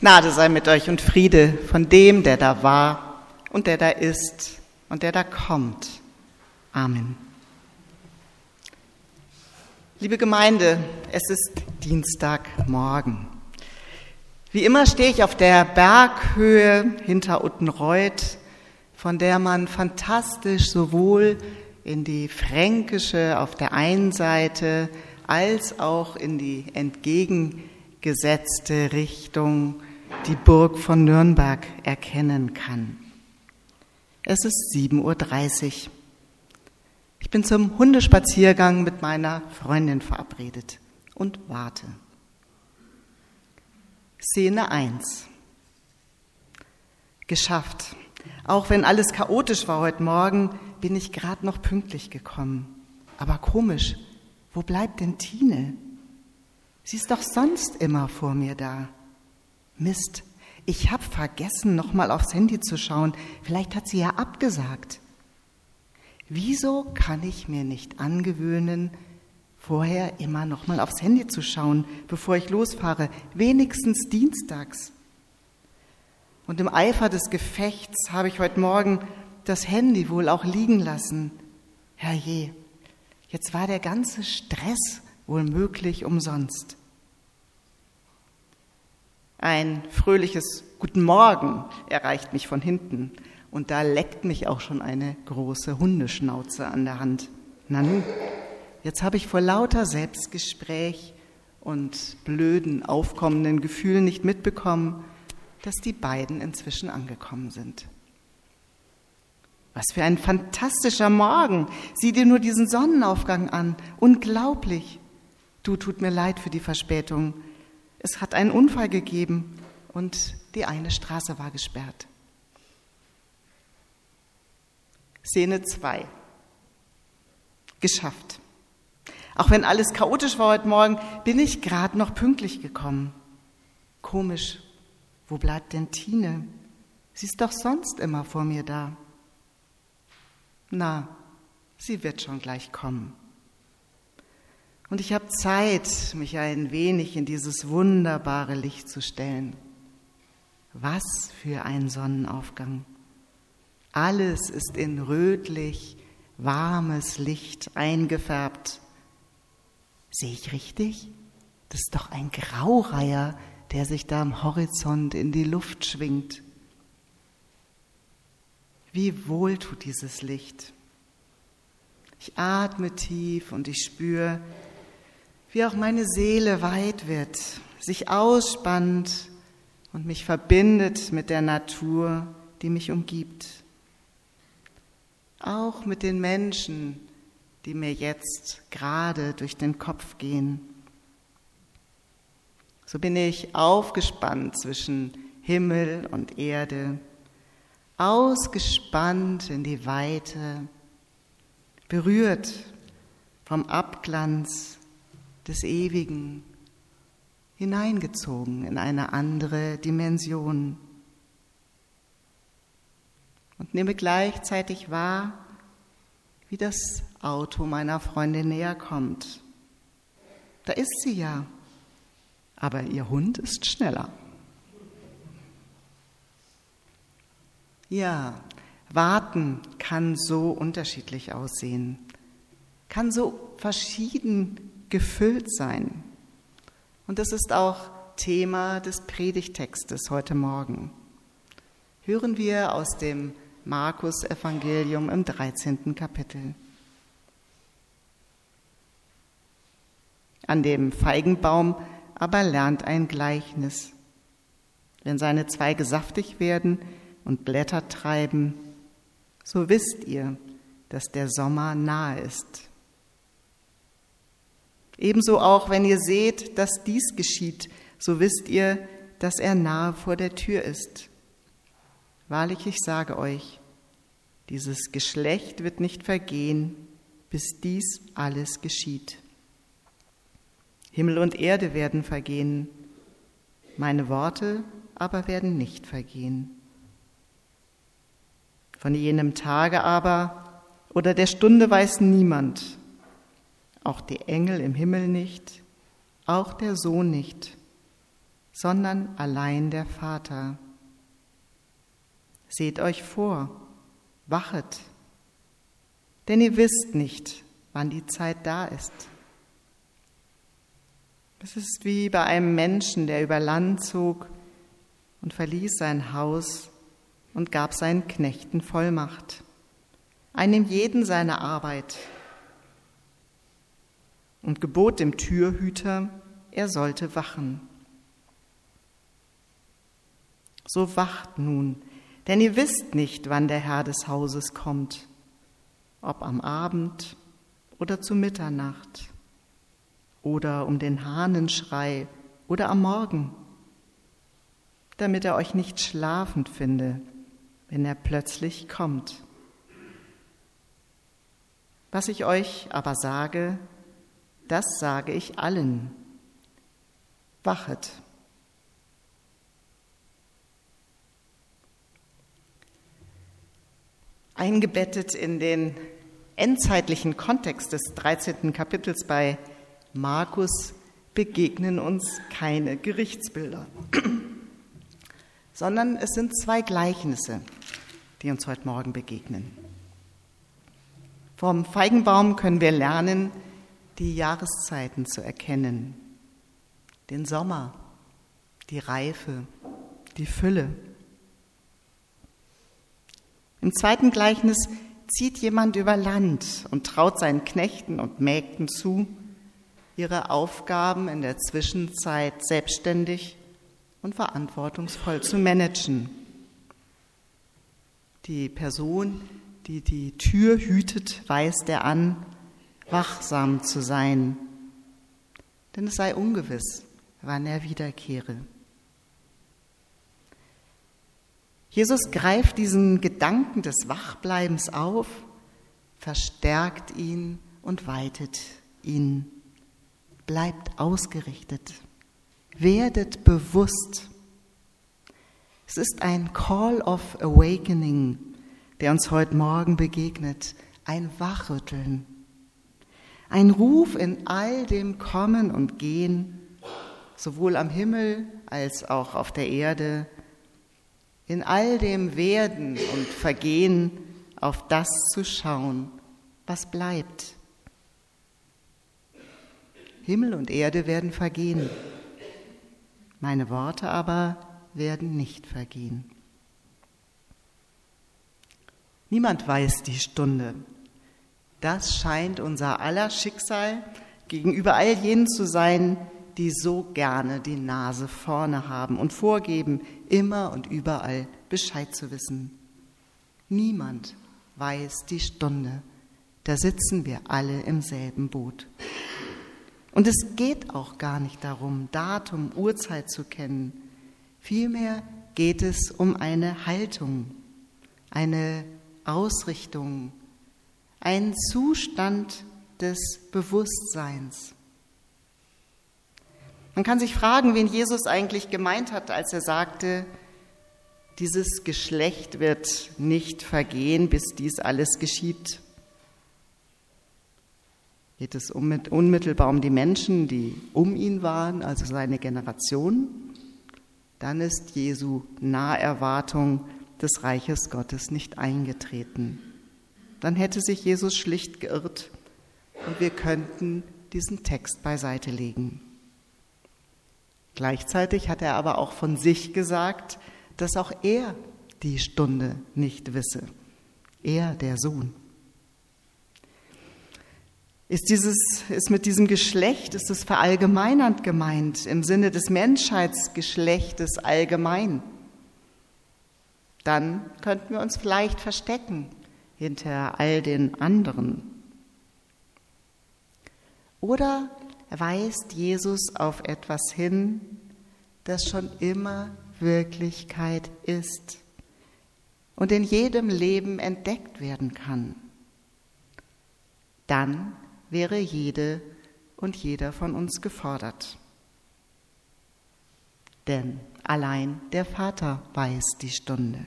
Gnade sei mit euch und Friede von dem, der da war und der da ist und der da kommt. Amen. Liebe Gemeinde, es ist Dienstagmorgen. Wie immer stehe ich auf der Berghöhe hinter Uttenreuth, von der man fantastisch sowohl in die fränkische auf der einen Seite als auch in die entgegengesetzte Richtung die Burg von Nürnberg erkennen kann. Es ist 7:30 Uhr. Ich bin zum Hundespaziergang mit meiner Freundin verabredet und warte. Szene 1. Geschafft. Auch wenn alles chaotisch war heute Morgen, bin ich gerade noch pünktlich gekommen. Aber komisch, wo bleibt denn Tine? Sie ist doch sonst immer vor mir da. Mist, ich habe vergessen, noch mal aufs Handy zu schauen. Vielleicht hat sie ja abgesagt. Wieso kann ich mir nicht angewöhnen, vorher immer noch mal aufs Handy zu schauen, bevor ich losfahre, wenigstens dienstags? Und im Eifer des Gefechts habe ich heute Morgen das Handy wohl auch liegen lassen. Herrje, jetzt war der ganze Stress wohl möglich umsonst. Ein fröhliches Guten Morgen erreicht mich von hinten und da leckt mich auch schon eine große Hundeschnauze an der Hand. Na nun, jetzt habe ich vor lauter Selbstgespräch und blöden, aufkommenden Gefühlen nicht mitbekommen, dass die beiden inzwischen angekommen sind. Was für ein fantastischer Morgen! Sieh dir nur diesen Sonnenaufgang an. Unglaublich! Du, tut mir leid für die Verspätung. Es hat einen Unfall gegeben und die eine Straße war gesperrt. Szene 2. Geschafft. Auch wenn alles chaotisch war heute Morgen, bin ich gerade noch pünktlich gekommen. Komisch, wo bleibt denn Tine? Sie ist doch sonst immer vor mir da. Na, sie wird schon gleich kommen. Und ich habe Zeit, mich ein wenig in dieses wunderbare Licht zu stellen. Was für ein Sonnenaufgang. Alles ist in rötlich, warmes Licht eingefärbt. Sehe ich richtig? Das ist doch ein Graureiher, der sich da am Horizont in die Luft schwingt. Wie wohl tut dieses Licht. Ich atme tief und ich spüre, wie auch meine Seele weit wird, sich ausspannt und mich verbindet mit der Natur, die mich umgibt. Auch mit den Menschen, die mir jetzt gerade durch den Kopf gehen. So bin ich aufgespannt zwischen Himmel und Erde, ausgespannt in die Weite, berührt vom Abglanz des Ewigen, hineingezogen in eine andere Dimension. Und nehme gleichzeitig wahr, wie das Auto meiner Freundin näher kommt. Da ist sie ja, aber ihr Hund ist schneller. Ja, warten kann so unterschiedlich aussehen, kann so verschieden gefüllt sein. Und das ist auch Thema des Predigtextes heute Morgen. Hören wir aus dem Markus-Evangelium im 13. Kapitel. An dem Feigenbaum aber lernt ein Gleichnis. Wenn seine Zweige saftig werden und Blätter treiben, so wisst ihr, dass der Sommer nahe ist. Ebenso auch, wenn ihr seht, dass dies geschieht, so wisst ihr, dass er nahe vor der Tür ist. Wahrlich, ich sage euch, dieses Geschlecht wird nicht vergehen, bis dies alles geschieht. Himmel und Erde werden vergehen, meine Worte aber werden nicht vergehen. Von jenem Tage aber oder der Stunde weiß niemand, auch die Engel im Himmel nicht, auch der Sohn nicht, sondern allein der Vater. Seht euch vor, wachet, denn ihr wisst nicht, wann die Zeit da ist. Es ist wie bei einem Menschen, der über Land zog und verließ sein Haus und gab seinen Knechten Vollmacht, einem jeden seine Arbeit, und gebot dem Türhüter, er sollte wachen. So wacht nun, denn ihr wisst nicht, wann der Herr des Hauses kommt, ob am Abend oder zu Mitternacht oder um den Hahnenschrei oder am Morgen, damit er euch nicht schlafend finde, wenn er plötzlich kommt. Was ich euch aber sage, das sage ich allen: Wachet. Eingebettet in den endzeitlichen Kontext des 13. Kapitels bei Markus begegnen uns keine Gerichtsbilder, sondern es sind zwei Gleichnisse, die uns heute Morgen begegnen. Vom Feigenbaum können wir lernen, die Jahreszeiten zu erkennen. Den Sommer, die Reife, die Fülle. Im zweiten Gleichnis zieht jemand über Land und traut seinen Knechten und Mägden zu, ihre Aufgaben in der Zwischenzeit selbstständig und verantwortungsvoll zu managen. Die Person, die die Tür hütet, weist er an, wachsam zu sein, denn es sei ungewiss, wann er wiederkehre. Jesus greift diesen Gedanken des Wachbleibens auf, verstärkt ihn und weitet ihn. Bleibt ausgerichtet, werdet bewusst. Es ist ein Call of Awakening, der uns heute Morgen begegnet, ein Wachrütteln, ein Ruf in all dem Kommen und Gehen, sowohl am Himmel als auch auf der Erde, in all dem Werden und Vergehen auf das zu schauen, was bleibt. Himmel und Erde werden vergehen, meine Worte aber werden nicht vergehen. Niemand weiß die Stunde. Das scheint unser aller Schicksal gegenüber all jenen zu sein, die so gerne die Nase vorne haben und vorgeben, immer und überall Bescheid zu wissen. Niemand weiß die Stunde. Da sitzen wir alle im selben Boot. Und es geht auch gar nicht darum, Datum, Uhrzeit zu kennen. Vielmehr geht es um eine Haltung, eine Ausrichtung, einen Zustand des Bewusstseins. Man kann sich fragen, wen Jesus eigentlich gemeint hat, als er sagte, dieses Geschlecht wird nicht vergehen, bis dies alles geschieht. Geht es unmittelbar um die Menschen, die um ihn waren, also seine Generation? Dann ist Jesu Naherwartung des Reiches Gottes nicht eingetreten. Dann hätte sich Jesus schlicht geirrt und wir könnten diesen Text beiseite legen. Gleichzeitig hat er aber auch von sich gesagt, dass auch er die Stunde nicht wisse. Er, der Sohn. Ist mit diesem Geschlecht, ist es verallgemeinernd gemeint, im Sinne des Menschheitsgeschlechtes allgemein? Dann könnten wir uns vielleicht verstecken hinter all den anderen. Oder weist Jesus auf etwas hin, das schon immer Wirklichkeit ist und in jedem Leben entdeckt werden kann? Dann wäre jede und jeder von uns gefordert. Denn allein der Vater weiß die Stunde.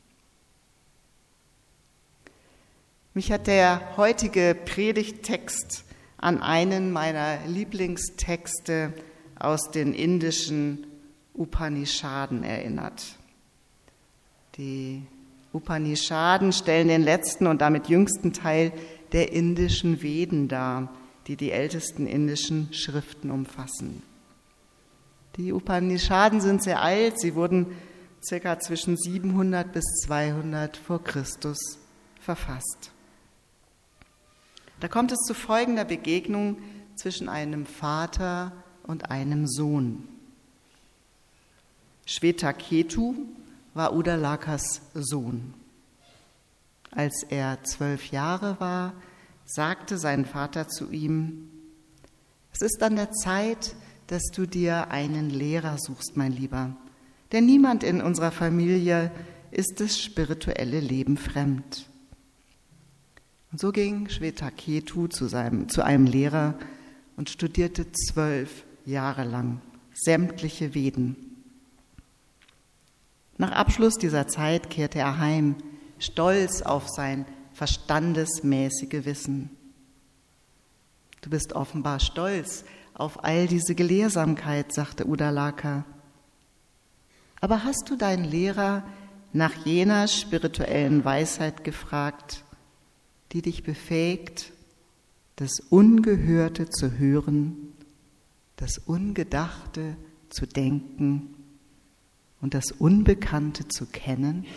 Mich hat der heutige Predigttext an einen meiner Lieblingstexte aus den indischen Upanishaden erinnert. Die Upanishaden stellen den letzten und damit jüngsten Teil der indischen Veden dar, die die ältesten indischen Schriften umfassen. Die Upanishaden sind sehr alt, sie wurden ca. zwischen 700 bis 200 vor Christus verfasst. Da kommt es zu folgender Begegnung zwischen einem Vater und einem Sohn. Shvetaketu war Uddalakas Sohn. Als er 12 Jahre war, sagte sein Vater zu ihm: Es ist an der Zeit, dass du dir einen Lehrer suchst, mein Lieber, denn niemand in unserer Familie ist das spirituelle Leben fremd. Und so ging Shvetaketu zu einem Lehrer und studierte 12 Jahre lang sämtliche Veden. Nach Abschluss dieser Zeit kehrte er heim, stolz auf sein verstandesmäßige Wissen. Du bist offenbar stolz auf all diese Gelehrsamkeit, sagte Uddalaka. Aber hast du deinen Lehrer nach jener spirituellen Weisheit gefragt, die dich befähigt, das Ungehörte zu hören, das Ungedachte zu denken und das Unbekannte zu kennen?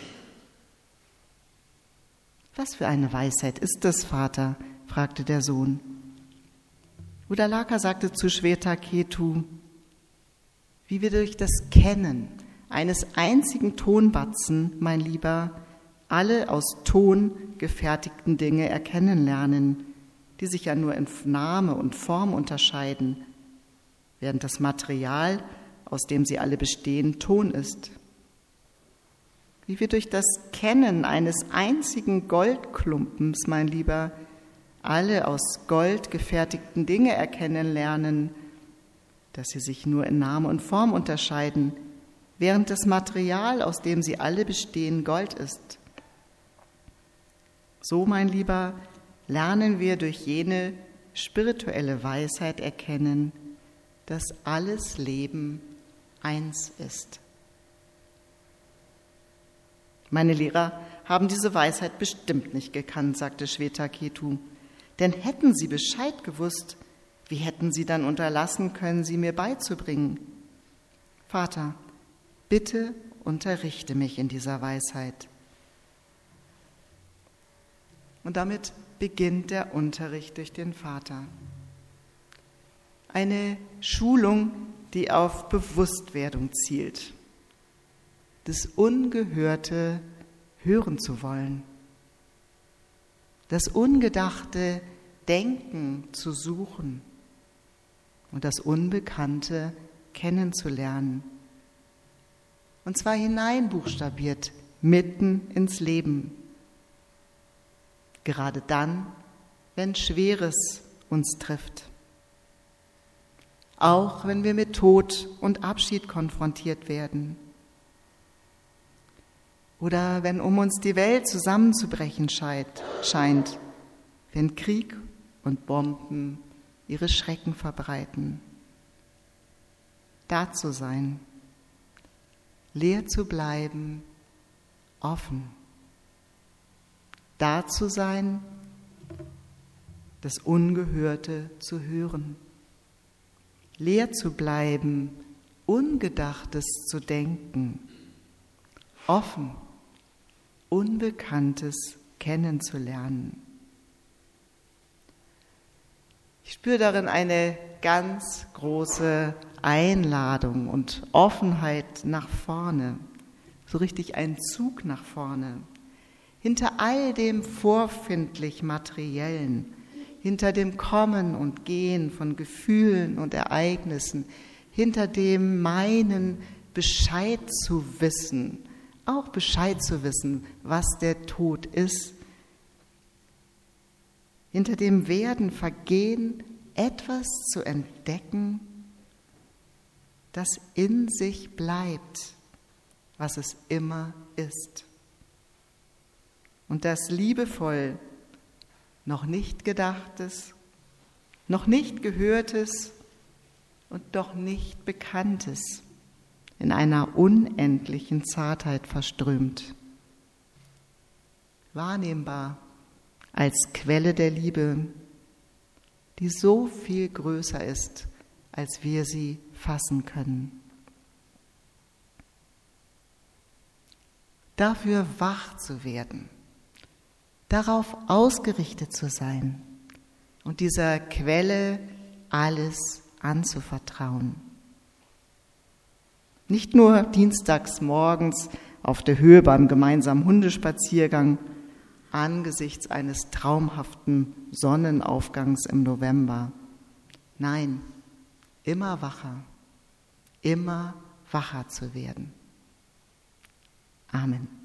Was für eine Weisheit ist das, Vater? Fragte der Sohn. Uddalaka sagte zu Shvetaketu: Wie wir durch das Kennen eines einzigen Tonbatzen, mein Lieber, alle aus Ton gefertigten Dinge erkennen lernen, die sich ja nur in Name und Form unterscheiden, während das Material, aus dem sie alle bestehen, Ton ist. Wie wir durch das Kennen eines einzigen Goldklumpens, mein Lieber, alle aus Gold gefertigten Dinge erkennen lernen, dass sie sich nur in Name und Form unterscheiden, während das Material, aus dem sie alle bestehen, Gold ist. So, mein Lieber, lernen wir durch jene spirituelle Weisheit erkennen, dass alles Leben eins ist. Meine Lehrer haben diese Weisheit bestimmt nicht gekannt, sagte Shvetaketu. Denn hätten sie Bescheid gewusst, wie hätten sie dann unterlassen können, sie mir beizubringen? Vater, bitte unterrichte mich in dieser Weisheit. Und damit beginnt der Unterricht durch den Vater. Eine Schulung, die auf Bewusstwerdung zielt, das Ungehörte hören zu wollen, das Ungedachte Denken zu suchen und das Unbekannte kennenzulernen. Und zwar hineinbuchstabiert, mitten ins Leben. Gerade dann, wenn Schweres uns trifft. Auch wenn wir mit Tod und Abschied konfrontiert werden. Oder wenn um uns die Welt zusammenzubrechen scheint, wenn Krieg und Bomben ihre Schrecken verbreiten. Da zu sein, leer zu bleiben, offen. Da zu sein, das Ungehörte zu hören. Leer zu bleiben, Ungedachtes zu denken. Offen, Unbekanntes kennenzulernen. Ich spüre darin eine ganz große Einladung und Offenheit nach vorne, so richtig ein Zug nach vorne. Hinter all dem vorfindlich Materiellen, hinter dem Kommen und Gehen von Gefühlen und Ereignissen, hinter dem Meinen, Bescheid zu wissen, auch Bescheid zu wissen, was der Tod ist, hinter dem Werden, Vergehen, etwas zu entdecken, das in sich bleibt, was es immer ist. Und das liebevoll noch nicht Gedachtes, noch nicht Gehörtes und doch nicht Bekanntes in einer unendlichen Zartheit verströmt. Wahrnehmbar als Quelle der Liebe, die so viel größer ist, als wir sie fassen können. Dafür wach zu werden, darauf ausgerichtet zu sein und dieser Quelle alles anzuvertrauen. Nicht nur dienstags morgens auf der Höhe beim gemeinsamen Hundespaziergang angesichts eines traumhaften Sonnenaufgangs im November. Nein, immer wacher zu werden. Amen.